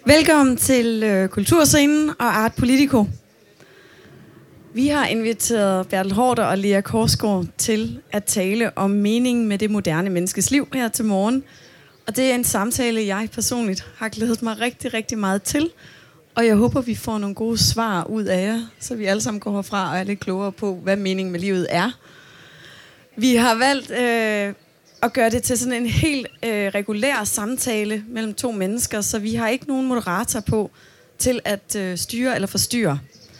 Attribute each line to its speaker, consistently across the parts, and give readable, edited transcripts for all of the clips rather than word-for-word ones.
Speaker 1: Velkommen til Kulturscenen og Art Politico. Vi har inviteret Bertel Haarder og Lea Korsgaard til at tale om meningen med det moderne menneskes liv her til morgen. Og det er en samtale, jeg personligt har glædet mig rigtig, rigtig meget til. Og jeg håber, vi får nogle gode svar ud af jer, så vi alle sammen går herfra og er lidt klogere på, hvad meningen med livet er. Vi har valgt at gøre det til sådan en helt regulær samtale mellem to mennesker, så vi har ikke nogen moderator på til at styre eller forstyrre.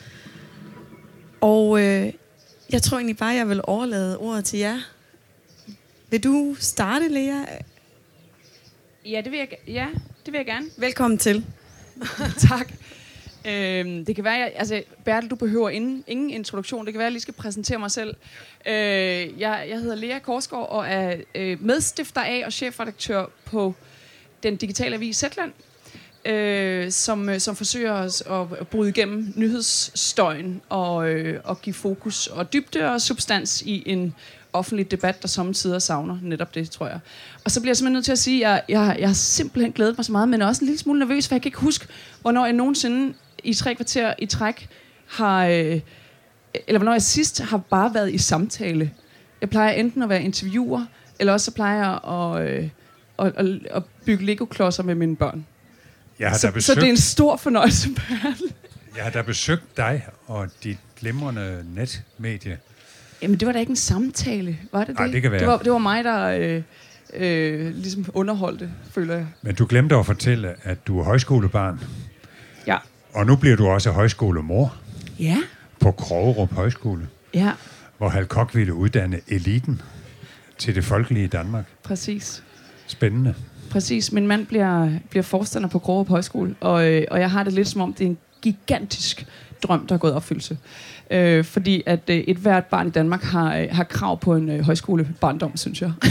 Speaker 1: Og jeg tror egentlig bare, jeg vil overlade ordet til jer. Vil du starte, Lea?
Speaker 2: Ja, det vil jeg gerne.
Speaker 1: Velkommen til.
Speaker 2: Tak. Det kan være, Bertel, du behøver ingen introduktion. Det kan være, at jeg lige skal præsentere mig selv. Jeg hedder Lea Korsgaard og er medstifter af og chefredaktør på den digitale avis Zetland, som forsøger at bryde igennem nyhedsstøjen og give fokus og dybde og substans i en offentlig debat, der samtidig savner netop det, tror jeg. Og så bliver jeg simpelthen nødt til at sige, at jeg har simpelthen glædet mig så meget, men også en lille smule nervøs, for jeg kan ikke huske, hvornår jeg nogensinde i 3 kvarter i træk har, eller hvornår jeg sidst har bare været i samtale. Jeg plejer enten at være interviewer, eller også så plejer jeg at bygge Lego-klodser med mine børn. Så det er en stor fornøjelse, Bertel.
Speaker 3: Jeg har da besøgt dig og dit glimrende netmedie.
Speaker 2: Jamen, det var da ikke en samtale, var det?
Speaker 3: Nej, det kan være.
Speaker 2: Det var mig, der ligesom underholdte, føler jeg.
Speaker 3: Men du glemte at fortælle, at du er højskolebarn.
Speaker 2: Ja.
Speaker 3: Og nu bliver du også højskolemor.
Speaker 2: Ja.
Speaker 3: På Krogerup Højskole.
Speaker 2: Ja.
Speaker 3: Hvor Hal Koch ville uddanne eliten til det folkelige Danmark.
Speaker 2: Præcis.
Speaker 3: Spændende.
Speaker 2: Præcis. Min mand bliver forstander på Krogerup Højskole, og jeg har det lidt som om, det er en gigantisk drøm, der er gået opfyldelse. Fordi at et hvert barn i Danmark har krav på en højskolebarndom, synes jeg.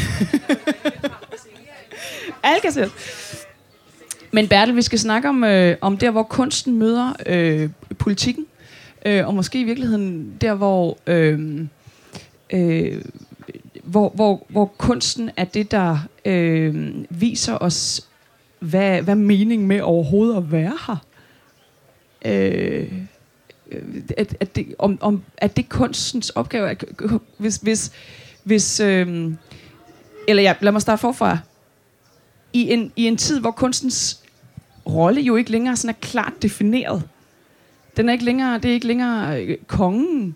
Speaker 2: Alle kan se. Men Bertel, vi skal snakke om der, hvor kunsten møder politikken, og måske i virkeligheden der, hvor kunsten er det, der viser os, hvad meningen med overhovedet at være her. At det kunstens opgave, lad mig starte forfra. I en tid, hvor kunstens rolle jo ikke længere sådan er klart defineret. Det er ikke længere kongen,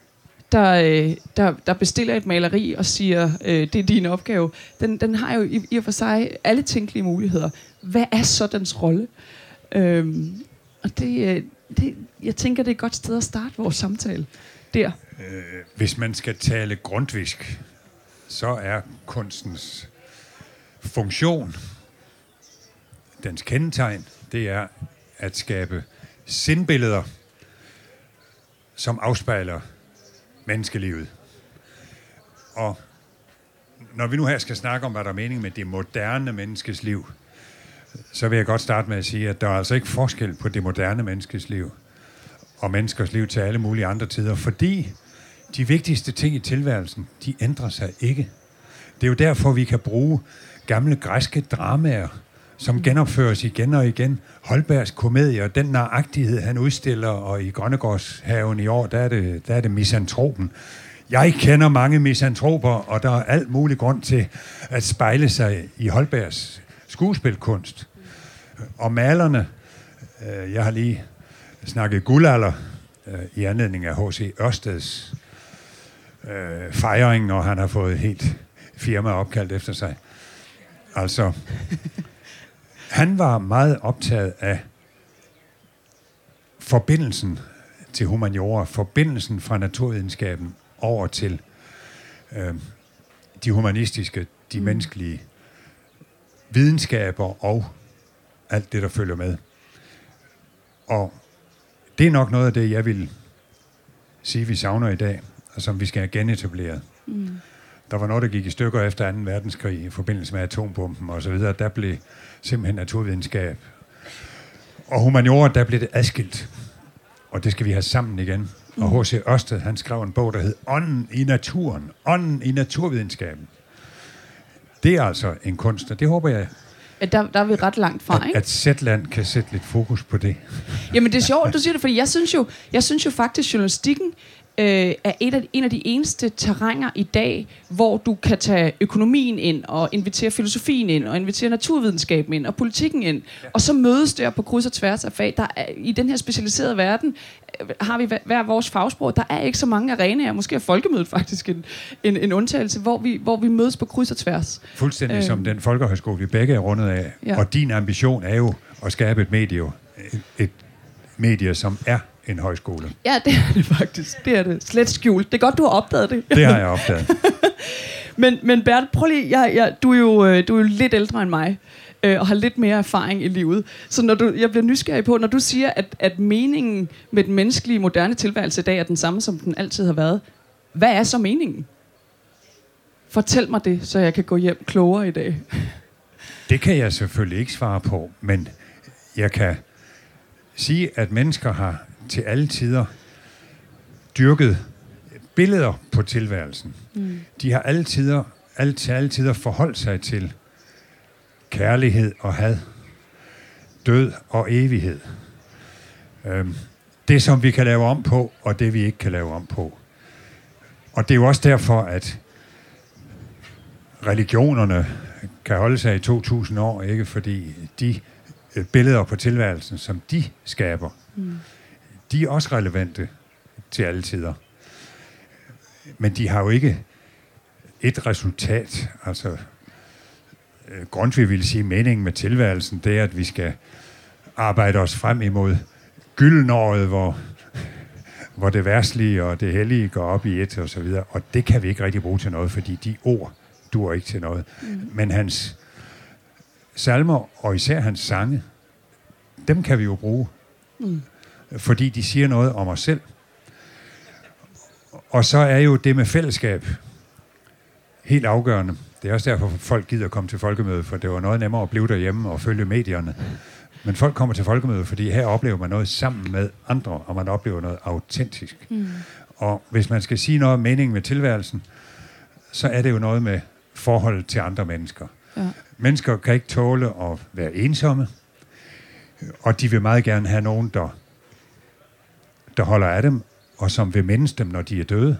Speaker 2: der bestiller et maleri og siger, det er din opgave. Den har jo i og for sig alle tænkelige muligheder. Hvad er så dens rolle? Og jeg tænker, det er et godt sted at starte vores samtale der.
Speaker 3: Hvis man skal tale grundtvisk, så er kunstens funktion, dens kendetegn, det er at skabe sindbilleder, som afspejler menneskelivet. Og når vi nu her skal snakke om, hvad der er mening med det moderne menneskes liv, så vil jeg godt starte med at sige, at der er altså ikke forskel på det moderne menneskes liv og menneskers liv til alle mulige andre tider, fordi de vigtigste ting i tilværelsen, de ændrer sig ikke. Det er jo derfor, vi kan bruge gamle græske dramaer, som genopføres igen og igen. Holbergs komedier, den nøjagtighed, han udstiller, og i Grønnegårdshaven i år, der er det misantropen. Jeg kender mange misantroper, og der er alt mulig grund til at spejle sig i Holbergs skuespilkunst. Og malerne, jeg har lige snakket guldalder i anledning af H.C. Ørsteds fejring, når han har fået et helt firma opkaldt efter sig. Altså, han var meget optaget af forbindelsen til humaniora, forbindelsen fra naturvidenskaben over til de humanistiske, de menneskelige videnskaber og alt det, der følger med. Og det er nok noget af det, jeg vil sige, vi savner i dag, og som vi skal have genetableret. Der var noget, der gik i stykker efter 2. verdenskrig i forbindelse med atombomben og så videre. Der blev simpelthen naturvidenskab. Og humaniora, der blev det adskilt. Og det skal vi have sammen igen. Og H.C. Ørsted, han skrev en bog, der hed Ånden i naturen. Ånden i naturvidenskaben. Det er altså en kunst, og det håber jeg,
Speaker 2: Der er vi ret langt fra, ikke?
Speaker 3: At Zetland kan sætte lidt fokus på det.
Speaker 2: Jamen det er sjovt, du siger det, fordi jeg synes jo faktisk, journalistikken er en af de eneste terrænger i dag, hvor du kan tage økonomien ind, og invitere filosofien ind, og invitere naturvidenskaben ind, og politikken ind, og så mødes der på kryds og tværs af fag. I den her specialiserede verden har vi hver vores fagsprog. Der er ikke så mange arenaer, måske er Folkemødet faktisk en undtagelse, hvor vi mødes på kryds og tværs.
Speaker 3: Fuldstændig som den folkehøjskole, vi begge er rundet af. Ja. Og din ambition er jo at skabe et medie, som er en højskole.
Speaker 2: Ja, det er det faktisk. Det er det. Slet skjult. Det er godt, du har opdaget det.
Speaker 3: Det har jeg opdaget.
Speaker 2: men Bertel, prøv lige. Du er jo lidt ældre end mig, og har lidt mere erfaring i livet. Så jeg bliver nysgerrig på, når du siger, at meningen med den menneskelige moderne tilværelse i dag er den samme, som den altid har været. Hvad er så meningen? Fortæl mig det, så jeg kan gå hjem klogere i dag.
Speaker 3: Det kan jeg selvfølgelig ikke svare på, men jeg kan sige, at mennesker har til alle tider dyrket billeder på tilværelsen. De har alle tider forholdt sig til kærlighed og had, død og evighed. Det, som vi kan lave om på, og det, vi ikke kan lave om på. Og det er jo også derfor, at religionerne kan holde sig i 2000 år, ikke? Fordi de billeder på tilværelsen, som de skaber, de er også relevante til alle tider. Men de har jo ikke et resultat. Altså, Grundtvig ville sige, meningen med tilværelsen, det er, at vi skal arbejde os frem imod gyldenåret, hvor det verdslige og det hellige går op i et, og så videre. Og det kan vi ikke rigtig bruge til noget, fordi de ord duer ikke til noget. Men hans salmer, og især hans sange, dem kan vi jo bruge. Fordi de siger noget om os selv. Og så er jo det med fællesskab helt afgørende. Det er også derfor, folk gider komme til folkemødet, for det var noget nemmere at blive derhjemme og følge medierne. Men folk kommer til folkemødet, fordi her oplever man noget sammen med andre, og man oplever noget autentisk. Og hvis man skal sige noget om meningen med tilværelsen, så er det jo noget med forholdet til andre mennesker. Ja. Mennesker kan ikke tåle at være ensomme, og de vil meget gerne have nogen, der holder af dem, og som vil mindes dem, når de er døde.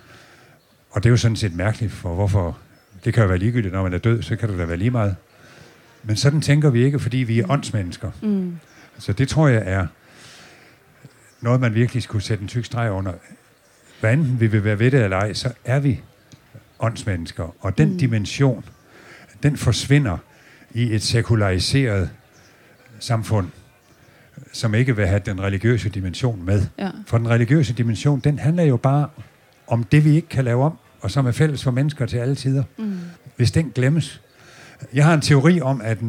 Speaker 3: Og det er jo sådan set mærkeligt, for hvorfor. Det kan jo være ligegyldigt, når man er død, så kan det da være lige meget. Men sådan tænker vi ikke, fordi vi er åndsmennesker. Så det tror jeg er noget, man virkelig skulle sætte en tyk streg under. Hvad enten vi vil være ved det eller ej, så er vi åndsmennesker. Og den dimension, den forsvinder i et sekulariseret samfund, som ikke vil have den religiøse dimension med. Ja. For den religiøse dimension, den handler jo bare om det, vi ikke kan lave om, og som er fælles for mennesker til alle tider. Hvis den glemmes. Jeg har en teori om, at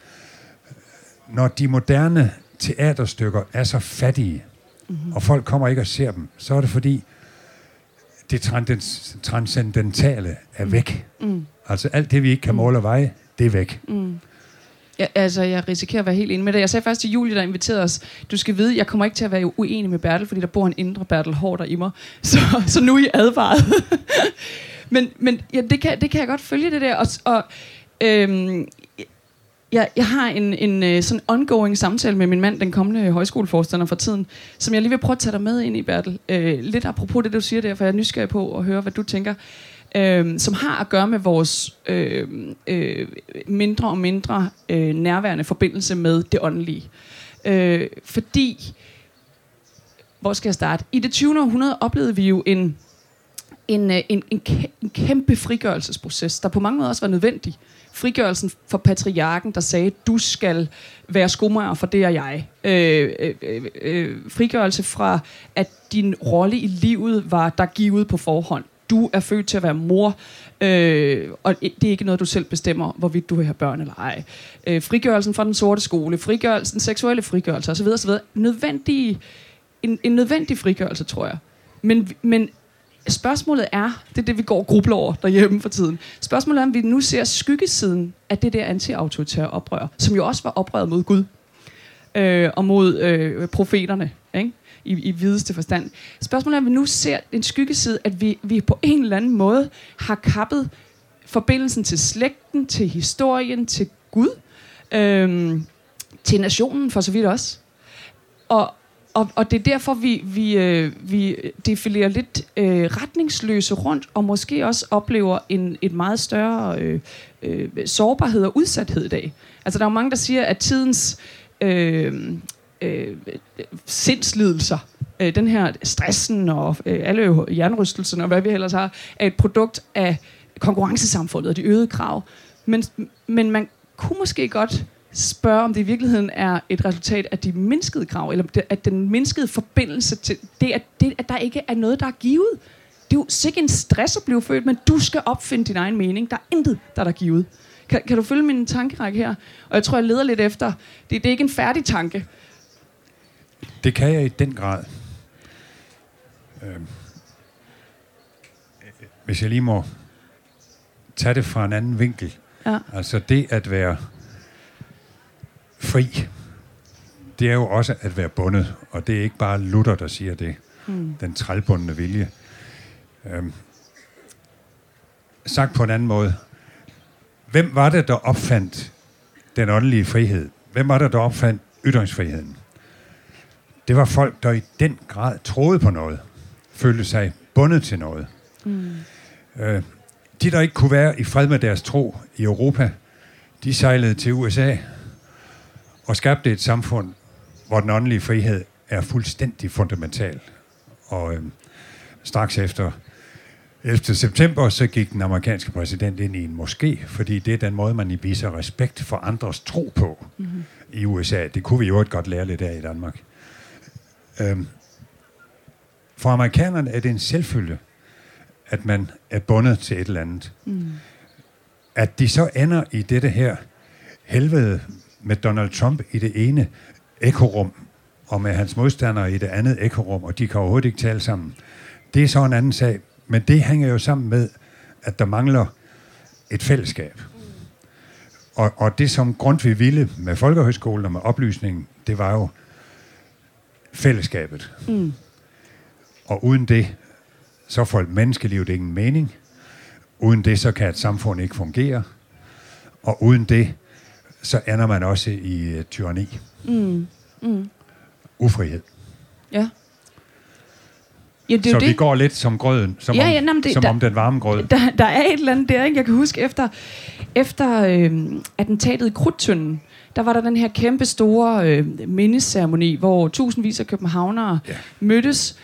Speaker 3: når de moderne teaterstykker er så fattige, og folk kommer ikke og ser dem, så er det fordi, det transcendentale er væk. Altså alt det, vi ikke kan måle og veje, det er væk.
Speaker 2: Ja, altså, jeg risikerer at være helt enig med dig. Jeg sagde først til Julie, der inviterede os, du skal vide, jeg kommer ikke til at være uenig med Bertel, fordi der bor en indre Bertel Haarder i mig. Så nu er I advaret. men ja, det kan jeg godt følge det der. Jeg har en sådan ongoing samtale med min mand, den kommende højskoleforstander for tiden, som jeg lige vil prøve at tage dig med ind i, Bertel. Lidt apropos det, du siger der, for jeg er nysgerrig på at høre, hvad du tænker. Som har at gøre med vores mindre og mindre nærværende forbindelse med det åndelige. Fordi, hvor skal jeg starte? I det 20. århundrede oplevede vi jo en kæmpe frigørelsesproces, der på mange måder også var nødvendig. Frigørelsen for patriarken, der sagde, du skal være skomager, for det er jeg. Frigørelse fra, at din rolle i livet var der givet på forhånd. Du er født til at være mor, og det er ikke noget, du selv bestemmer, hvorvidt du vil have børn eller ej. Frigørelsen fra den sorte skole, frigørelsen, seksuelle frigørelse osv. En nødvendig frigørelse, tror jeg. Men spørgsmålet er, det er det, vi går og grubler over derhjemme for tiden. Spørgsmålet er, om vi nu ser skyggesiden af det der anti-autoritære oprør, som jo også var oprøret mod Gud og mod profeterne, ikke? I videste forstand. Spørgsmålet er, om vi nu ser en skyggeside, at vi på en eller anden måde har kappet forbindelsen til slægten, til historien, til Gud, til nationen for så vidt også. Og det er derfor, vi defilerer lidt retningsløse rundt, og måske også oplever et meget større sårbarhed og udsathed i dag. Altså, der er jo mange, der siger, at tidens sindslidelser, den her stressen og alle hjernerystelserne og hvad vi ellers har, er et produkt af konkurrencesamfundet og de øgede krav. Men man kunne måske godt spørge, om det i virkeligheden er et resultat af de mindskede krav, eller at den mindskede forbindelse til det, at der ikke er noget, der er givet. Det er jo sikkert en stress at blive født, men du skal opfinde din egen mening. Der er intet, der er givet. Kan du følge min tankerække her? Og jeg tror, jeg leder lidt efter. Det er ikke en færdig tanke.
Speaker 3: Det kan jeg i den grad. Hvis jeg lige må tage det fra en anden vinkel. Ja. Altså det at være fri, det er jo også at være bundet. Og det er ikke bare Luther, der siger det. Den trælbundne vilje. Sagt på en anden måde. Hvem var det, der opfandt den åndelige frihed? Hvem var det, der opfandt ytringsfriheden? Det var folk, der i den grad troede på noget. Følte sig bundet til noget. De, der ikke kunne være i fred med deres tro i Europa, de sejlede til USA og skabte et samfund, hvor den åndelige frihed er fuldstændig fundamental. Og straks efter 11. september, så gik den amerikanske præsident ind i en moské, fordi det er den måde, man viser respekt for andres tro på i USA. Det kunne vi jo godt lære lidt af i Danmark. For amerikanerne er det en selvfølge, at man er bundet til et eller andet. At de så ender i dette her helvede med Donald Trump i det ene ekorum, og med hans modstandere i det andet ekorum, og de kan overhovedet ikke tale sammen. Det er så en anden sag. Men det hænger jo sammen med, at der mangler et fællesskab. Og det, som Grundtvig ville med Folkehøjskolen og med oplysningen, det var jo fællesskabet. Og uden det, så får menneskelivet ingen mening. Uden det, så kan et samfund ikke fungere. Og uden det, så ender man også i tyranni. Ufrihed. Ja. Ja, så vi går lidt som grøden, om den varme grød.
Speaker 2: Der er et eller andet der, ikke? Jeg kan huske, efter attentatet i Krudttønden, der var der den her kæmpe store mindeceremoni, hvor tusindvis af københavnere mødtes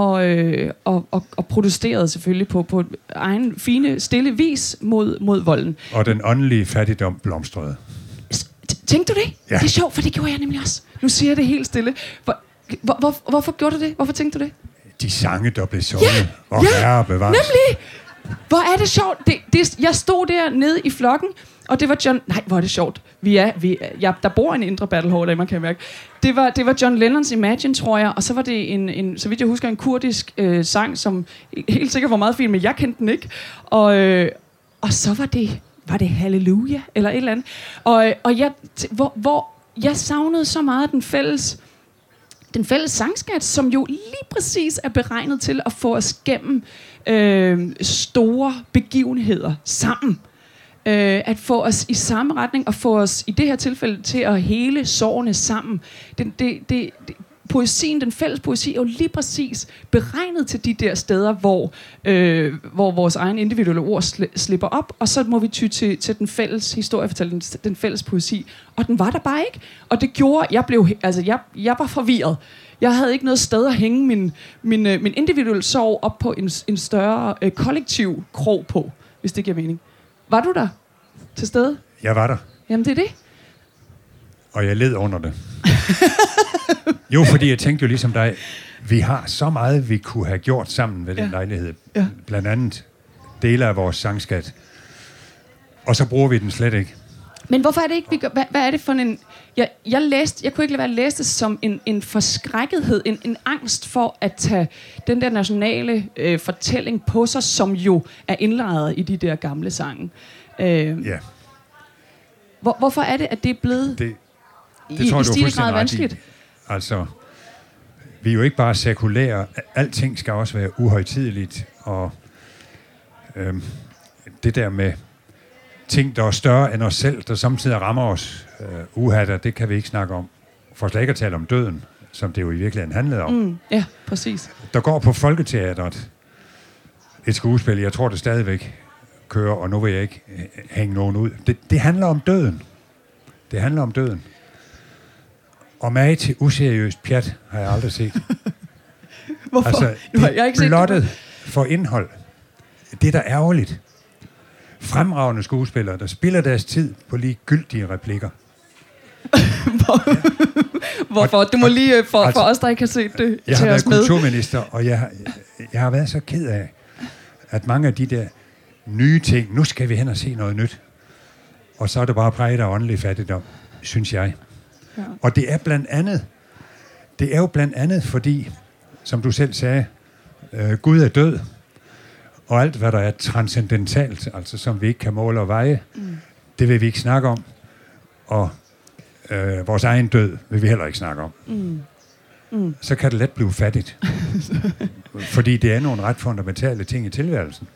Speaker 2: og protesterede selvfølgelig på egen fine, stille vis mod volden.
Speaker 3: Og den åndelige fattigdom blomstrede.
Speaker 2: Tænkte du det? Ja. Det er sjovt, for det gjorde jeg nemlig også. Nu siger jeg det helt stille. Hvorfor gjorde du det? Hvorfor tænkte du det?
Speaker 3: De sange, der blev sunget. Herre bevares.
Speaker 2: Nemlig! Hvor er det sjovt. Jeg stod der nede i flokken, og det var John... Nej, hvor er det sjovt. Der bor en indre battlehår, der man kan mærke. Det var John Lennons Imagine, tror jeg, og så var det en så vidt jeg husker, en kurdisk sang, som helt sikkert var meget fin, men jeg kendte den ikke. Og så var det Halleluja, eller et eller andet. Og jeg savnede så meget den fælles sangskat, som jo lige præcis er beregnet til at få os gennem store begivenheder sammen. At få os i samme retning, og få os i det her tilfælde til at hele sårene sammen. Poesien, den fælles poesi, er jo lige præcis beregnet til de der steder, hvor vores egen individuelle ord slipper op, og så må vi ty til den fælles historiefortælling, den fælles poesi. Og den var der bare ikke. Og det gjorde, jeg var forvirret. Jeg havde ikke noget sted at hænge min individuelle sorg op på en større kollektiv krog på, hvis det giver mening. Var du der til stede?
Speaker 3: Jeg var der.
Speaker 2: Jamen, det er det.
Speaker 3: Og jeg led under det. Jo, fordi jeg tænkte jo ligesom dig, vi har så meget, vi kunne have gjort sammen ved den lejlighed. Ja. Blandt andet dele af vores sangskat. Og så bruger vi den slet ikke.
Speaker 2: Men hvorfor er det ikke, vi gør? Hvad er det for en... Jeg kunne ikke lade være at læse det som en forskrækkethed, en angst for at tage den der nationale fortælling på sig, som jo er indlejret i de der gamle sange.
Speaker 3: Ja.
Speaker 2: Hvorfor er det, at det er blevet
Speaker 3: det tror
Speaker 2: i stigende grad vanskeligt?
Speaker 3: Altså, vi er jo ikke bare sekulære. Alting skal også være uhøjtideligt. Og det der med ting, der er større end os selv, der samtidig rammer os uhatter, det kan vi ikke snakke om. For slet ikke at tale om døden, som det jo i virkeligheden handlede om.
Speaker 2: Ja, præcis.
Speaker 3: Der går på Folketeatret et skuespil, jeg tror det stadigvæk kører, og nu vil jeg ikke hænge nogen ud. Det handler om døden. Det handler om døden. Og meget til useriøst pjat har jeg aldrig set.
Speaker 2: Hvorfor?
Speaker 3: Altså,
Speaker 2: Jeg har ikke set
Speaker 3: blottet
Speaker 2: det.
Speaker 3: for indhold. Det er da ærgerligt. Fremragende skuespillere, der spiller deres tid på ligegyldige replikker.
Speaker 2: Hvorfor? Du må lige, for os, der ikke har set det,
Speaker 3: Jeg har
Speaker 2: tage os
Speaker 3: været
Speaker 2: med.
Speaker 3: kulturminister, og jeg har været så ked af, at mange af de der nye ting, nu skal vi hen og se noget nyt, og så er det bare præget af åndelig fattigdom, synes jeg.
Speaker 2: Ja.
Speaker 3: Og det er jo blandt andet fordi, som du selv sagde, Gud er død, og alt hvad der er transcendentalt, altså som vi ikke kan måle og veje, det vil vi ikke snakke om, og vores egen død vil vi heller ikke snakke om. Så kan det let blive fattigt. Fordi det er nogle ret fundamentale ting i tilværelsen.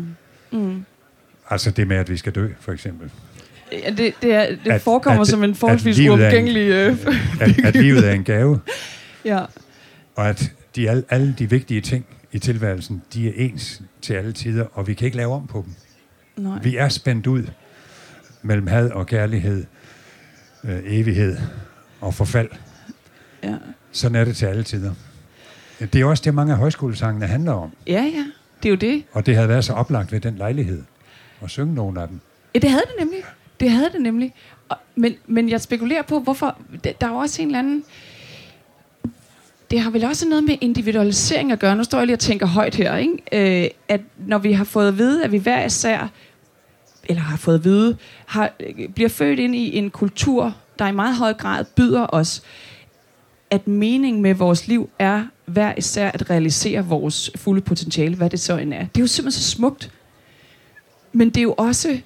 Speaker 3: Altså det med, at vi skal dø, for eksempel.
Speaker 2: Ja, det forekommer som en forholdsvis uomgængelig...
Speaker 3: At livet er en gave.
Speaker 2: Ja.
Speaker 3: Og at alle de vigtige ting i tilværelsen, de er ens til alle tider, og vi kan ikke lave om på dem.
Speaker 2: Nej.
Speaker 3: Vi er spændt ud mellem had og kærlighed, evighed og forfald.
Speaker 2: Ja.
Speaker 3: Sådan er det til alle tider. Det er også det, mange af højskolesangene handler om.
Speaker 2: Ja, det er jo det.
Speaker 3: Og det havde været så oplagt ved den lejlighed at synge nogle af dem.
Speaker 2: Ja, det havde det nemlig. Men jeg spekulerer på, hvorfor... Der er jo også en eller anden... Det har vel også noget med individualisering at gøre. Nu står jeg lige og tænker højt her, ikke? At når vi har fået at vide, at vi hver især, eller har fået at vide, bliver født ind i en kultur, der i meget høj grad byder os, at meningen med vores liv er hver især at realisere vores fulde potentiale, hvad det så end er. Det er jo simpelthen så smukt. Men det er jo også...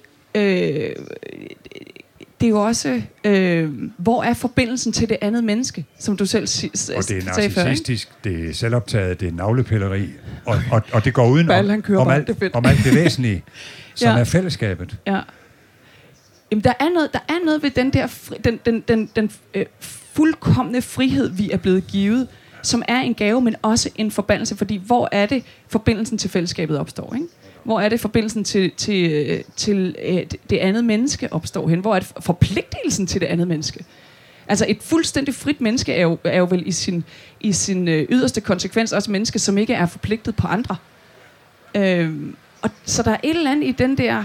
Speaker 2: hvor er forbindelsen til det andet menneske, som du selv sagde før?
Speaker 3: Og det er narcissistisk, det er selvoptaget, det er navlepilleri, og det går uden om alt det væsentlige, som er fællesskabet.
Speaker 2: Ja. Jamen, der er noget ved den der den fuldkomne frihed, vi er blevet givet, som er en gave, men også en forbandelse, fordi hvor er det forbindelsen til fællesskabet opstår, ikke? Hvor er det forbindelsen til det andet menneske opstår hen? Hvor er det forpligtelsen til det andet menneske? Altså et fuldstændig frit menneske er jo vel i sin yderste konsekvens også et menneske, som ikke er forpligtet på andre. Og så der er et eller andet i den der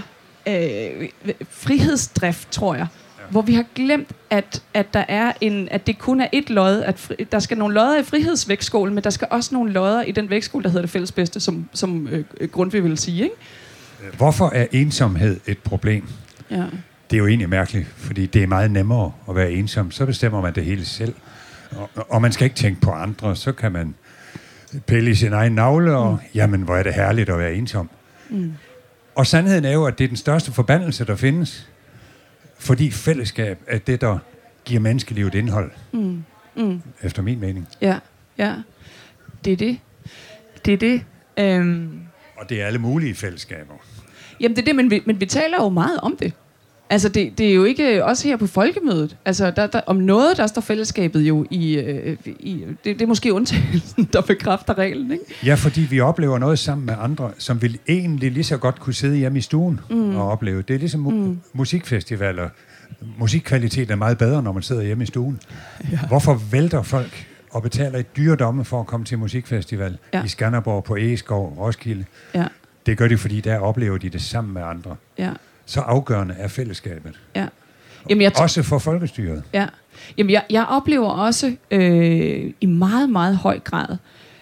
Speaker 2: frihedsdrift, tror jeg, hvor vi har glemt, at det kun er et lod, at der skal nogle lodder i frihedsvægtskålen, men der skal også nogle lodder i den vægtskål, der hedder det fælles bedste, som Grundtvig vil sige, ikke?
Speaker 3: Hvorfor er ensomhed et problem?
Speaker 2: Ja.
Speaker 3: Det er jo egentlig mærkeligt, fordi det er meget nemmere at være ensom. Så bestemmer man det hele selv. Og man skal ikke tænke på andre. Så kan man pille i sin egen navle, og jamen, hvor er det herligt at være ensom. Og sandheden er jo, at det er den største forbandelse, der findes. Fordi fællesskab er det, der giver menneskelivet indhold. Efter min mening.
Speaker 2: Ja. Det er det.
Speaker 3: Og det er alle mulige fællesskaber.
Speaker 2: Jamen det er det, men vi taler jo meget om det. Altså det er jo ikke også her på folkemødet. Altså der om noget, der står fællesskabet jo i det er måske undtagelsen, der bekræfter reglen, ikke?
Speaker 3: Ja, fordi vi oplever noget sammen med andre, som vil egentlig lige så godt kunne sidde hjemme i stuen og opleve. Det er ligesom musikfestivaler. Musikkvalitet er meget bedre, når man sidder hjemme i stuen. Ja. Hvorfor vælter folk og betaler et dyredomme for at komme til musikfestival i Skanderborg, på Egeskov, Roskilde? Ja. Det gør de, fordi der oplever de det sammen med andre. Ja. Så afgørende er fællesskabet. Ja. Jamen, også for folkestyret.
Speaker 2: Ja. Jamen, jeg oplever også i meget, meget høj grad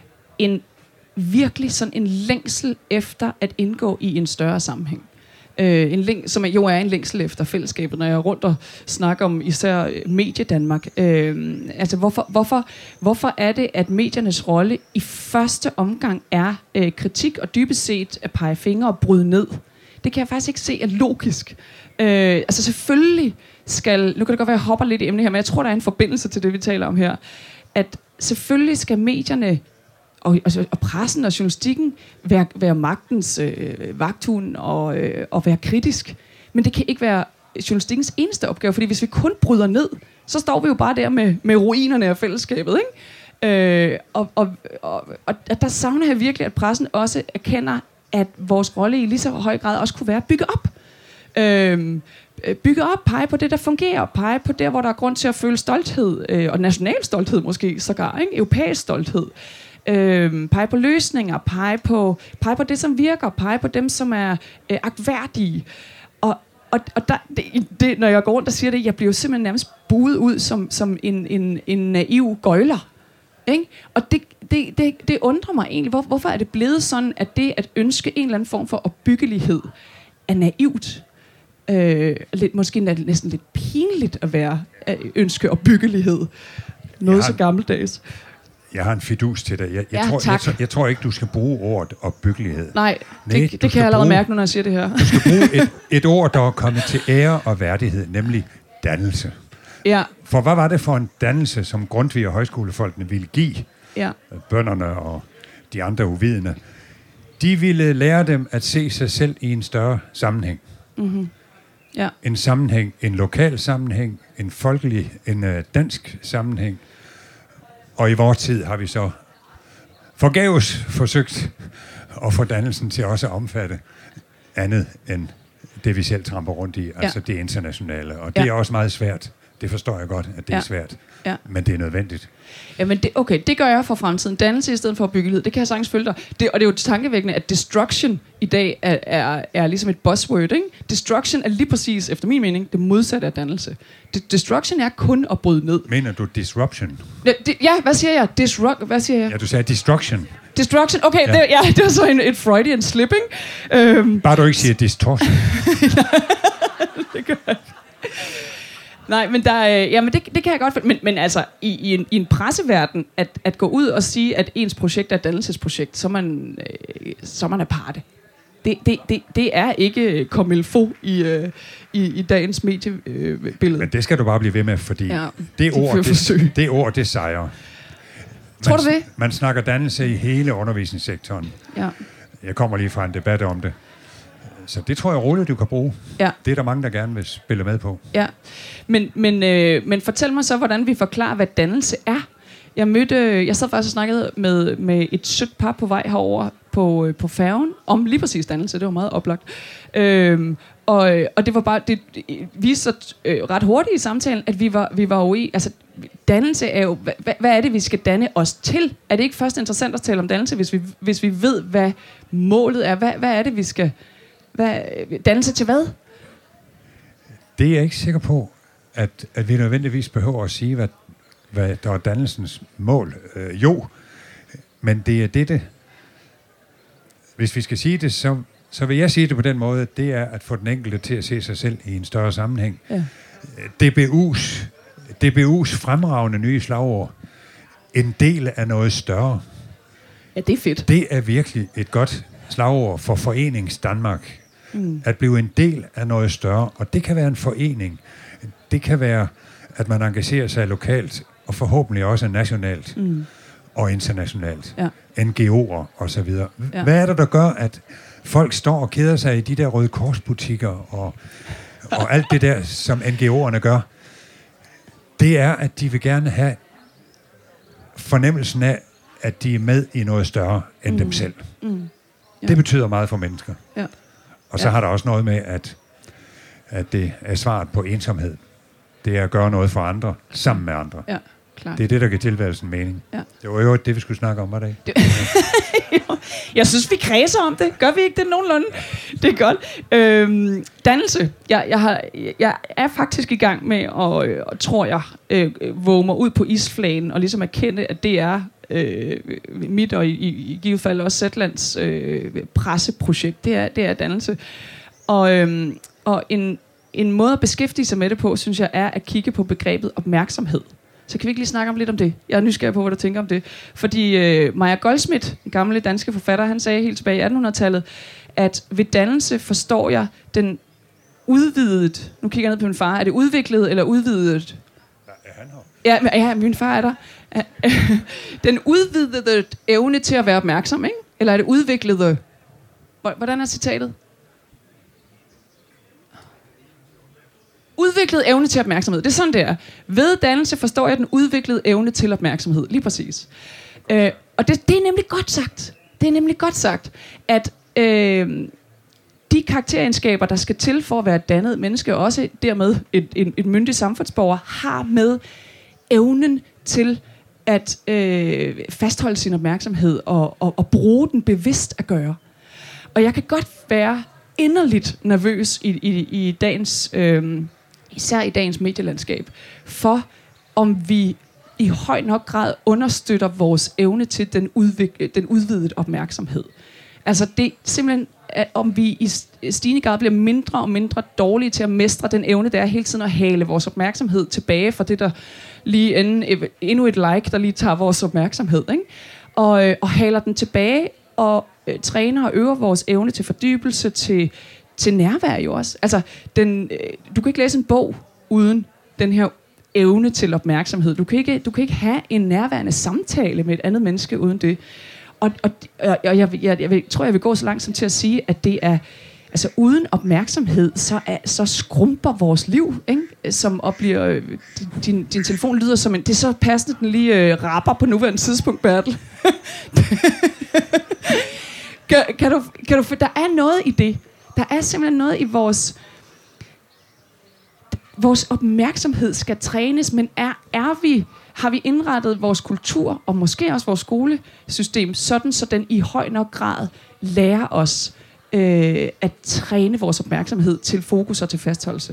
Speaker 2: virkelig sådan en længsel efter at indgå i en større sammenhæng. Som jo er en længsel efter fællesskabet, når jeg er rundt og snakker om især Mediedanmark. Altså hvorfor er det, at mediernes rolle i første omgang er kritik og dybest set at pege fingre og bryde ned? Det kan jeg faktisk ikke se er logisk. Altså selvfølgelig skal... Nu kan det godt være, at jeg hopper lidt i emnet her, men jeg tror, der er en forbindelse til det, vi taler om her. At selvfølgelig skal medierne og pressen og journalistikken være magtens vagthund og være kritisk. Men det kan ikke være journalistikkens eneste opgave, fordi hvis vi kun bryder ned, så står vi jo bare der med ruinerne af fællesskabet, ikke? Og der savner jeg virkelig, at pressen også erkender, at vores rolle i lige så høj grad også kunne være at bygge op. Bygge op, pege på det, der fungerer, pege på det, hvor der er grund til at føle stolthed, og national stolthed måske sågar, ikke? Europæisk stolthed. Pege på løsninger, pege på det, som virker, pege på dem, som er agtværdige. Og der, det, når jeg går rundt og siger det, jeg bliver jo simpelthen nærmest buet ud som en naiv gøjler. Ikke? Og det undrer mig egentlig. Hvorfor er det blevet sådan, at det at ønske en eller anden form for opbyggelighed er naivt? Måske næsten lidt pinligt at være ønske opbyggelighed. Noget så gammeldags.
Speaker 3: Jeg har en fidus til dig. Jeg tror ikke, du skal bruge ordet opbyggelighed.
Speaker 2: Nej, det kan jeg allerede mærke nu, når jeg siger det her.
Speaker 3: Du skal bruge et ord, der er kommet til ære og værdighed, nemlig dannelse.
Speaker 2: Ja.
Speaker 3: For hvad var det for en dannelse, som Grundtvig og højskolefolkene ville give bønderne og de andre uvidende? De ville lære dem at se sig selv i en større sammenhæng.
Speaker 2: Mm-hmm. Ja.
Speaker 3: En sammenhæng, en lokal sammenhæng, en folkelig, en dansk sammenhæng. Og i vores tid har vi så forgæves forsøgt at få dannelsen til også at omfatte andet end det, vi selv tramper rundt i, altså det internationale. Og det er også meget svært. Det forstår jeg godt, at det er svært. Ja. Men det er nødvendigt.
Speaker 2: Jamen det gør jeg for fremtiden. Dannelse i stedet for opbyggelighed. Det kan jeg sagtens følge dig. Og det er jo tankevækkende, at destruction i dag er ligesom et buzzword. Ikke? Destruction er lige præcis, efter min mening, det modsatte af dannelse. Destruction er kun at bryde ned.
Speaker 3: Mener du disruption?
Speaker 2: Ja, hvad siger jeg? Hvad siger jeg?
Speaker 3: Ja, du sagde destruction.
Speaker 2: Destruction? Okay, det var så et Freudian slipping.
Speaker 3: Bare du ikke siger distortion.
Speaker 2: Det gør jeg. Nej, men det kan jeg godt. Men altså, i en presseverden, at gå ud og sige, at ens projekt er et dannelsesprojekt, så er man aparte. Det er ikke comme il faut i dagens mediebillede.
Speaker 3: Men det skal du bare blive ved med, fordi det ord, det sejrer.
Speaker 2: Tror du det?
Speaker 3: Man snakker dannelse i hele undervisningssektoren.
Speaker 2: Ja.
Speaker 3: Jeg kommer lige fra en debat om det. Så det tror jeg roligt, du kan bruge. Ja. Det er der mange, der gerne vil spille med på.
Speaker 2: Ja, men fortæl mig så, hvordan vi forklarer, hvad dannelse er. Jeg sad faktisk og snakkede med et sødt par på vej herover på færgen om lige præcis dannelse. Det var meget oplagt. Og det var bare, det viste sig ret hurtigt i samtalen, at vi var jo i, altså dannelse er jo, hvad er det, vi skal danne os til? Er det ikke først interessant at tale om dannelse, hvis vi ved, hvad målet er? Hvad er det, vi skal... dannelse til hvad?
Speaker 3: Det er jeg ikke sikker på, at vi nødvendigvis behøver at sige, hvad der er dannelsens mål. Jo, men det er dette. Hvis vi skal sige det, så vil jeg sige det på den måde, det er at få den enkelte til at se sig selv i en større sammenhæng. Ja. DBU's fremragende nye slagord, en del af noget større.
Speaker 2: Ja, det er fedt.
Speaker 3: Det er virkelig et godt slagord for Forenings Danmark. At blive en del af noget større. Og det kan være en forening. Det kan være, at man engagerer sig lokalt, og forhåbentlig også nationalt og internationalt. Ja. NGO'er og så videre. Ja. Hvad er det, der gør, at folk står og keder sig i de der Røde Kors-butikker og alt det der, som NGO'erne gør? Det er, at de vil gerne have fornemmelsen af, at de er med i noget større end dem selv. Ja. Det betyder meget for mennesker. Ja. Og så har der også noget med, at det er svaret på ensomhed. Det er at gøre noget for andre, sammen med andre. Ja, klart. Det er det, der giver tilværelsen mening. Ja. Det var jo det, vi skulle snakke om, var det ikke?
Speaker 2: Jeg synes, vi kredser om det. Gør vi ikke det nogenlunde? Det er godt. Dannelse. Jeg er faktisk i gang med at tror jeg, våge mig ud på isflagen og ligesom erkende, at det er mit og i givet fald også Zetlands presseprojekt. Det er dannelse. Og en måde at beskæftige sig med det på, synes jeg, er at kigge på begrebet opmærksomhed. Så kan vi ikke lige snakke om lidt om det? Jeg er nysgerrig på, hvad du tænker om det. Fordi Maja Goldschmidt, den gamle danske forfatter, han sagde helt tilbage i 1800-tallet, at ved dannelse forstår jeg den udvidet. Nu kigger jeg ned på min far. Er det udviklet eller udvidet? Ja, min far er der. Den udvidede evne til at være opmærksom, ikke? Eller er det udviklede? Hvordan er citatet? udviklet evne til opmærksomhed. Det er sådan, det er. Ved dannelse forstår jeg den udviklede evne til opmærksomhed. Lige præcis. Og det er nemlig godt sagt. Det er nemlig godt sagt, at de karakteregenskaber, der skal til for at være et dannet menneske, og også dermed et myndig samfundsborger, har med evnen til at fastholde sin opmærksomhed og bruge den bevidst at gøre. Og jeg kan godt være inderligt nervøs i dagens, især i dagens medielandskab, for om vi i høj nok grad understøtter vores evne til den udvidede opmærksomhed. Altså det er simpelthen, om vi i stigende grad bliver mindre og mindre dårlige til at mestre den evne, der er hele tiden at hale vores opmærksomhed tilbage fra det, der lige endnu et like, der lige tager vores opmærksomhed, ikke? Og haler den tilbage og træner og øver vores evne til fordybelse, til nærvær jo også. Altså, du kan ikke læse en bog uden den her evne til opmærksomhed. Du kan ikke have en nærværende samtale med et andet menneske uden det. Og jeg tror, jeg vil gå så langt som til at sige, at det er, altså uden opmærksomhed, så skrumper vores liv, ikke? Som opbliver, din telefon lyder som det er så passende, den lige rapper på nuværende tidspunkt, Bertel. kan du, der er noget i det. Der er simpelthen noget i vores opmærksomhed skal trænes, men har vi indrettet vores kultur, og måske også vores skolesystem, sådan så den i høj nok grad lærer os at træne vores opmærksomhed til fokus og til fastholdelse?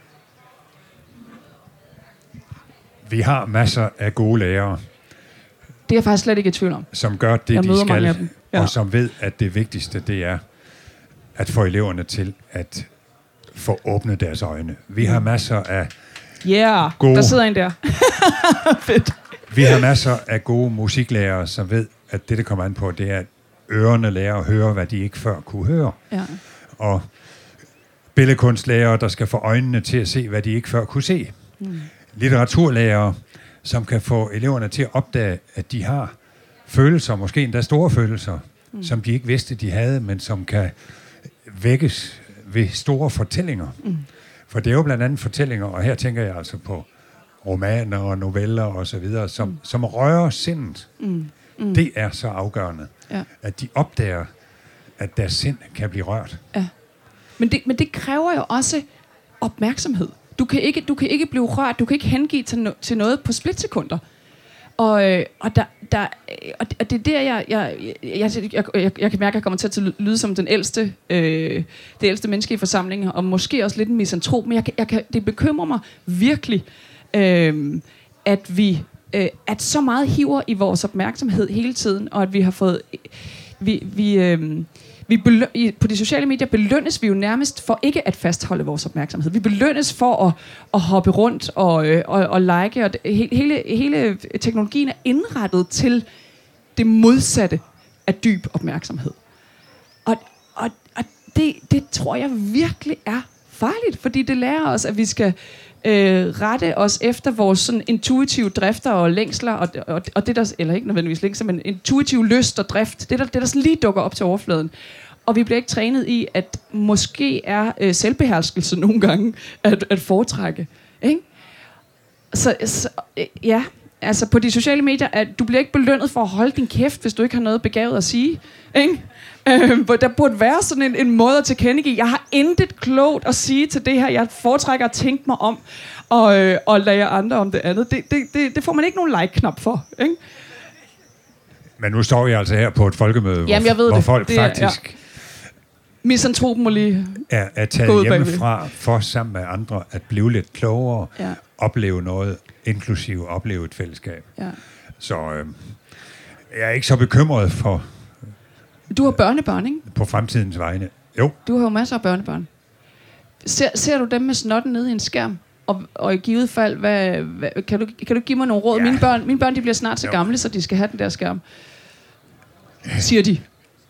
Speaker 3: Vi har masser af gode lærere.
Speaker 2: Det er jeg faktisk slet ikke i tvivl om.
Speaker 3: Som gør det, de skal, og som ved, at det vigtigste, det er at få eleverne til at få åbnet deres øjne. Vi har masser af gode...
Speaker 2: der sidder en der. Fedt.
Speaker 3: Vi har masser af gode musiklærere, som ved, at det kommer an på, det er, at ørerne lærer at høre, hvad de ikke før kunne høre. Ja. Og billedkunstlærere, der skal få øjnene til at se, hvad de ikke før kunne se. Litteraturlærere, som kan få eleverne til at opdage, at de har følelser, måske endda store følelser, som de ikke vidste, de havde, men som kan vækkes ved store fortællinger. For det er jo blandt andet fortællinger, og her tænker jeg altså på romaner og noveller og så videre, som rører sindet. Det er så afgørende, at de opdager, at deres sind kan blive rørt. Ja.
Speaker 2: Men det kræver jo også opmærksomhed. Du kan ikke blive rørt, du kan ikke hengive til noget på splitsekunder. Og det er der, jeg kan mærke, at jeg kommer til at lyde som det ældste menneske i forsamlingen, og måske også lidt en misantrop, men det bekymrer mig virkelig, at så meget hiver i vores opmærksomhed hele tiden, og at vi har fået... på de sociale medier belønnes vi jo nærmest for ikke at fastholde vores opmærksomhed. Vi belønnes for at hoppe rundt og like, og hele teknologien er indrettet til det modsatte af dyb opmærksomhed. Og det tror jeg virkelig er farligt, fordi det lærer os, at vi skal rette os efter vores sådan intuitive drifter og længsler, og det der, eller ikke nødvendigvis længsler, men intuitiv lyst og drift, det der sådan lige dukker op til overfladen. Og vi bliver ikke trænet i, at måske er selvbeherskelse nogle gange at foretrække. Ikke? Så ja, altså på de sociale medier, at du bliver ikke belønnet for at holde din kæft, hvis du ikke har noget begavet at sige. Ikke? Der burde være sådan en måde at tilkendegive. Jeg har intet klogt at sige til det her. Jeg foretrækker at tænke mig om og lære andre om det andet. Det får man ikke nogen like-knap for. Ikke?
Speaker 3: Men nu står jeg altså her på et folkemøde, hvor folk det faktisk...
Speaker 2: Misantropen må lige
Speaker 3: er taget hjemmefra for sammen med andre at blive lidt klogere, opleve noget, inklusive opleve et fællesskab. Ja. Så jeg er ikke så bekymret for...
Speaker 2: Du har børnebørn, ikke?
Speaker 3: På fremtidens vegne. Jo.
Speaker 2: Du har jo masser af børnebørn. Ser du dem med snotten nede i en skærm? Og i givet fald, kan du give mig nogle råd? Ja. Mine børn de bliver snart så gamle, så de skal have den der skærm. Siger de.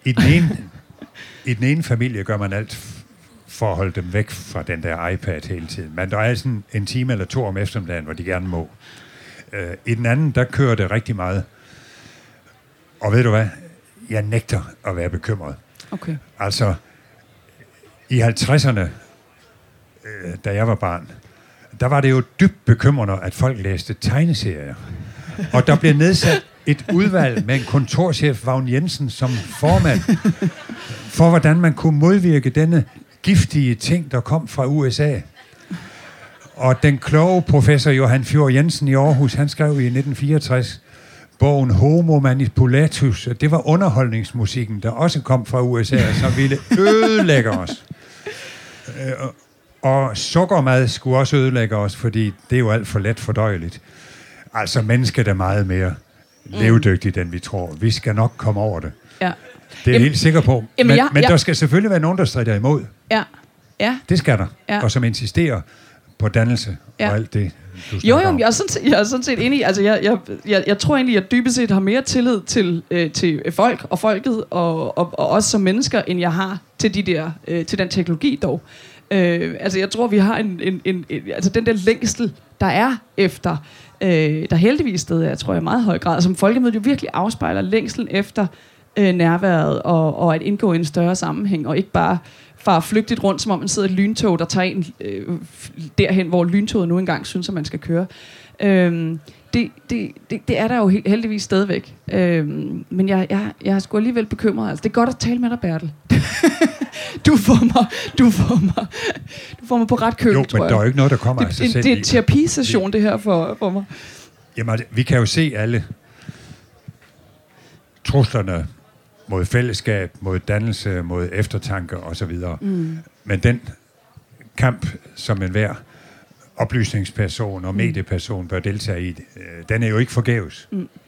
Speaker 2: I den ene familie gør man alt for at holde dem væk fra den der iPad hele tiden. Men der er sådan en time eller to om eftermiddagen, hvor de gerne må. I den anden, der kører det rigtig meget. Og ved du hvad? Jeg nægter at være bekymret. Okay.
Speaker 3: Altså, i 50'erne, da jeg var barn, der var det jo dybt bekymrende, at folk læste tegneserier. Og der blev nedsat et udvalg med en kontorchef, Vagn Jensen, som formand, for hvordan man kunne modvirke denne giftige ting, der kom fra USA. Og den kloge professor Johan Fjord Jensen i Aarhus, han skrev i 1964 bogen Homo Manipulatus. Det var underholdningsmusikken, der også kom fra USA, som ville ødelægge os. Og sukkermad skulle også ødelægge os, fordi det er jo alt for let fordøjeligt. Altså, mennesket er meget mere levedygtigt, end vi tror. Vi skal nok komme over det.
Speaker 2: Ja.
Speaker 3: Det er jeg helt sikker på. Men der skal selvfølgelig være nogen, der strider imod.
Speaker 2: Ja. Ja.
Speaker 3: Det skal der.
Speaker 2: Ja.
Speaker 3: Og som insisterer på dannelse og alt det, du snakker om.
Speaker 2: Jeg er sådan set enig. Altså, jeg tror egentlig, at jeg dybest set har mere tillid til folk og folket og os som mennesker, end jeg har til til den teknologi dog. Altså, jeg tror, vi har altså den der længsel, der er efter, der heldigvis stadig er, tror jeg, i meget høj grad, som folkemødet jo virkelig afspejler længslen efter nærværet og at indgå i en større sammenhæng, og ikke bare fare flygtigt rundt, som om man sidder i et lyntog, der tager en derhen, hvor lyntoget nu engang synes, at man skal køre. Det er der jo heldigvis stadigvæk. Men jeg er sgu alligevel bekymret. Altså, det er godt at tale med dig, Bertel. Du får mig på ret køl, tror jeg.
Speaker 3: Jo, men der er jo ikke noget, der kommer af sig selv.
Speaker 2: Det er en terapisession, det her for mig.
Speaker 3: Jamen, vi kan jo se alle truslerne mod fællesskab, mod dannelse, mod eftertanke osv. Men den kamp, som enhver oplysningsperson og medieperson bør deltage i, den er jo ikke forgæves.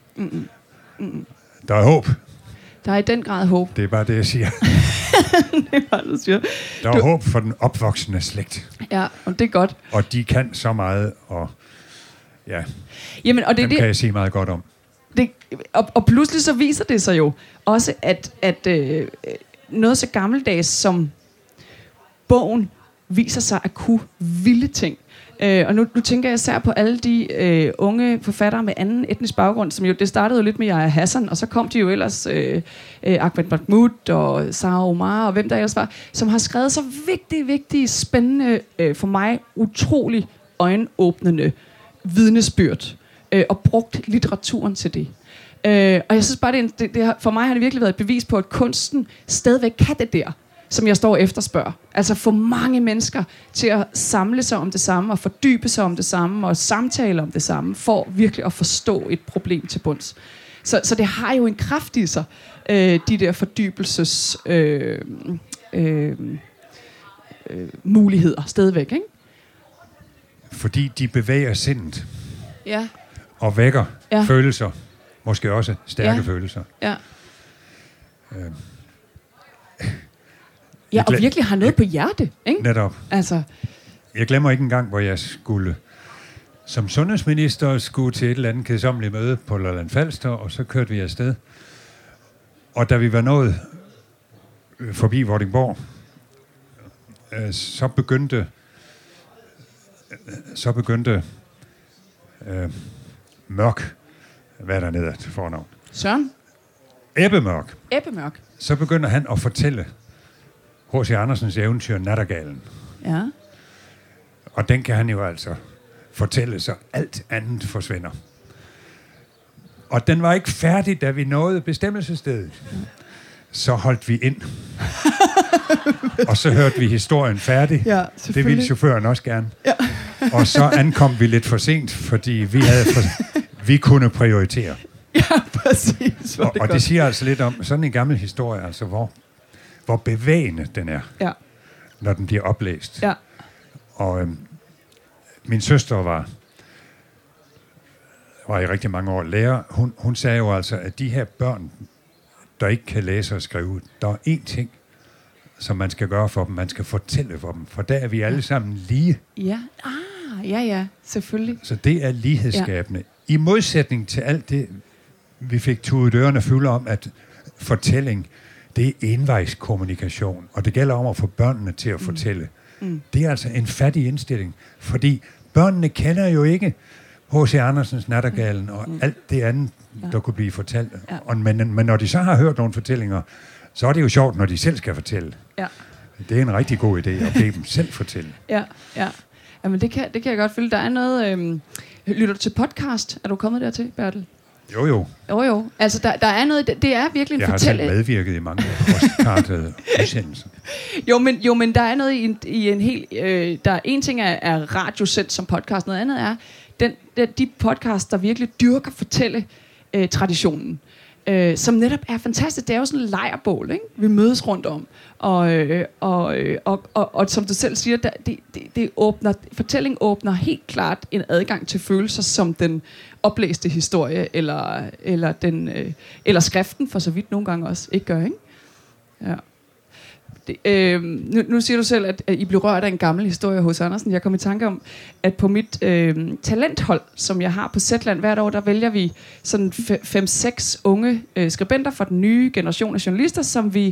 Speaker 3: Der er håb.
Speaker 2: Der er i den grad håb.
Speaker 3: Det er bare det, jeg siger.
Speaker 2: Det er bare det, jeg siger.
Speaker 3: Der er håb for den opvoksende slægt.
Speaker 2: Ja, og det er godt.
Speaker 3: Og de kan så meget, og ja,
Speaker 2: jamen, og det,
Speaker 3: dem kan jeg sige meget godt om.
Speaker 2: Og pludselig så viser det sig jo også, at noget så gammeldags som bogen viser sig at kunne vilde ting. Og nu tænker jeg især på alle de unge forfattere med anden etnisk baggrund, som jo, det startede jo lidt med Yahya Hassan, og så kom de jo ellers Ahmed Mahmoud og Sara Omar og hvem der ellers var, som har skrevet så vigtige, spændende, for mig utrolig øjenåbnende vidnesbyrd, og brugt litteraturen til det. Og jeg synes bare, for mig har det virkelig været et bevis på, at kunsten stadigvæk kan det der, som jeg står og efterspørger. Altså få mange mennesker til at samle sig om det samme, og fordybe sig om det samme, og samtale om det samme, for virkelig at forstå et problem til bunds. Så det har jo en kraft i sig, de der fordybelses muligheder stadigvæk, ikke?
Speaker 3: Fordi de bevæger sindet.
Speaker 2: Ja.
Speaker 3: Og vækker følelser. Måske også stærke følelser.
Speaker 2: Ja. Ja, og virkelig har noget på hjerte, ikke?
Speaker 3: Netop.
Speaker 2: Altså.
Speaker 3: Jeg glemmer ikke engang, hvor jeg skulle som sundhedsminister skulle til et eller andet kedsommeligt møde på Lolland Falster, og så kørte vi afsted. Og da vi var nået forbi Vordingborg, så begyndte Mørk, hvad er der nede til fornavn?
Speaker 2: Søren?
Speaker 3: Ebbemørk.
Speaker 2: Ebbemørk.
Speaker 3: Så begynder han at fortælle H.C. Andersens eventyr Nattergalen.
Speaker 2: Ja.
Speaker 3: Og den kan han jo altså fortælle, så alt andet forsvinder. Og den var ikke færdig, da vi nåede bestemmelsesstedet. Så holdt vi ind. Og så hørte vi historien færdig.
Speaker 2: Ja,
Speaker 3: det ville chaufføren også gerne.
Speaker 2: Ja.
Speaker 3: Og så ankom vi lidt for sent, fordi vi kunne prioritere.
Speaker 2: Ja, præcis.
Speaker 3: Og det siger altså lidt om sådan en gammel historie, altså hvor bevægende den er, når den bliver oplæst.
Speaker 2: Ja.
Speaker 3: Og min søster var i rigtig mange år lærer. Hun sagde jo altså, at de her børn, der ikke kan læse og skrive, der er én ting, som man skal gøre for dem. Man skal fortælle for dem, for der er vi alle sammen lige.
Speaker 2: Ja, ja, selvfølgelig.
Speaker 3: Så det er lighedsskabende. Ja. I modsætning til alt det, vi fik tudet ørerne fylde om, at fortælling, det er envejskommunikation, og det gælder om at få børnene til at fortælle. Det er altså en fattig indstilling, fordi børnene kender jo ikke H.C. Andersens Nattergalen og alt det andet, der kunne blive fortalt. Ja. Men når de så har hørt nogle fortællinger, så er det jo sjovt, når de selv skal fortælle. Ja. Det er en rigtig god idé at bede dem selv fortælle.
Speaker 2: Ja, ja. Jamen, det kan jeg godt følge. Der er noget... lytter du til podcast? Er du kommet dertil, Bertel?
Speaker 3: Jo.
Speaker 2: Jo. Altså, der er noget... Det er virkelig en fortælling.
Speaker 3: Jeg har selv medvirket i mange postkartede udsendelser.
Speaker 2: Jo, men der er noget i en helt... der er en ting er radiosendt som podcast, noget andet er de podcasts, der virkelig dyrker traditionen. Som netop er fantastisk. Det er jo sådan en lejrbål, ikke? Vi mødes rundt om. Og som du selv siger, fortællingen åbner helt klart en adgang til følelser, som den oplæste historie, eller skriften, for så vidt nogle gange også, ikke gør, ikke? Ja. Nu siger du selv, at I blev rørt af en gammel historie hos Andersen. Jeg kom i tanke om, at på mit talenthold, som jeg har på Zetland hvert år, der vælger vi sådan 5-6 unge skribenter fra den nye generation af journalister,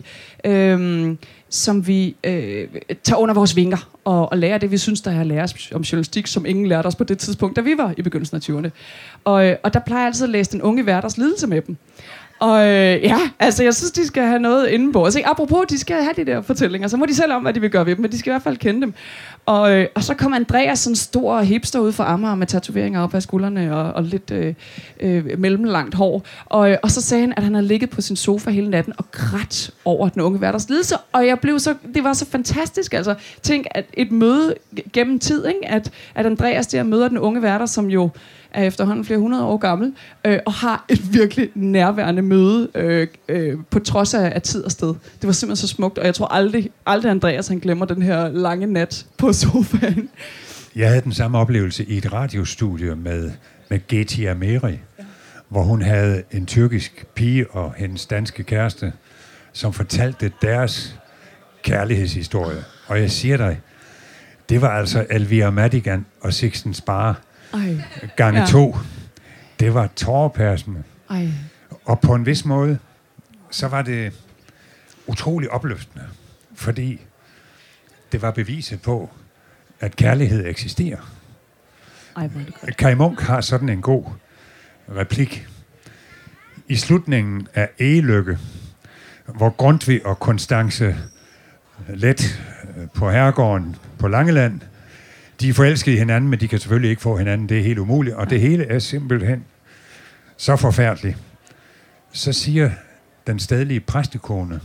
Speaker 2: som vi tager under vores vinger og lærer det, vi synes, der er læres om journalistik, som ingen lærte os på det tidspunkt, da vi var i begyndelsen af 20'erne. Og der plejer jeg altid at læse den unge værters lidelse med dem. Og jeg synes, de skal have noget indenbords. Apropos, de skal have de der fortællinger, så må de selv om, hvad de vil gøre ved dem, men de skal i hvert fald kende dem. Og så kom Andreas, sådan stor hipster ud fra Amager med tatoveringer op ad skuldrene og lidt mellemlangt hår. Og så sagde han, at han havde ligget på sin sofa hele natten og grædt over den unge værters lidelse. Og det var så fantastisk. Altså, tænk, at et møde gennem tid, ikke? At Andreas der møder den unge værter, som jo er efterhånden flere 100 år gammel, og har et virkelig nærværende møde på trods af tid og sted. Det var simpelthen så smukt, og jeg tror aldrig Andreas han glemmer den her lange nat på sofaen.
Speaker 3: Jeg havde den samme oplevelse i et radiostudie med Geti Ameri, hvor hun havde en tyrkisk pige og hendes danske kæreste, som fortalte deres kærlighedshistorie. Og jeg siger dig, det var altså Elvira Madigan og Sixten Sparre gange 2. Det var tårerpærsende. Og på en vis måde, så var det utrolig opløftende, fordi det var beviset på, at kærlighed eksisterer. Kaj Munk har sådan en god replik. I slutningen af Egelykke, hvor Grundtvig og Constance Let på herregården på Langeland, de er forelskede i hinanden, men de kan selvfølgelig ikke få hinanden. Det er helt umuligt, og det hele er simpelthen så forfærdeligt. Så siger den stedlige præstekone,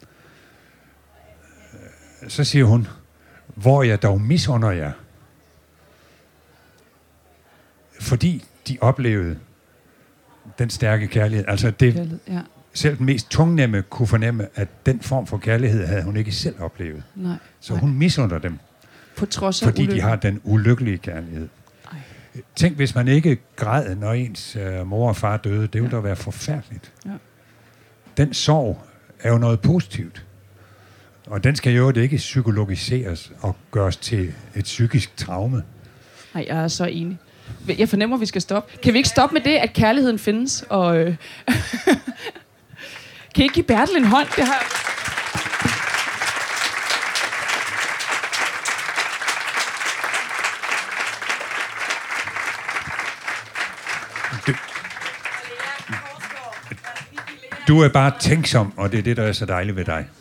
Speaker 3: så siger hun, hvor jeg dog misunder jer. Fordi de oplevede den stærke kærlighed. Altså det, selv den mest tungnemme kunne fornemme, at den form for kærlighed havde hun ikke selv oplevet. Så hun misunder dem.
Speaker 2: På trods af
Speaker 3: fordi de har den ulykkelige kærlighed. Tænk, hvis man ikke græd, når ens mor og far døde. Det ville da være forfærdeligt. Den sorg er jo noget positivt. Og den skal jo ikke psykologiseres og gøres til et psykisk traume.
Speaker 2: Nej, jeg er så enig. Jeg fornemmer, at vi skal stoppe. Kan vi ikke stoppe med det, at kærligheden findes? Og kan I ikke give Bertel en hånd? Det har...
Speaker 3: Du er bare tænksom, og det er det, der er så dejligt ved dig.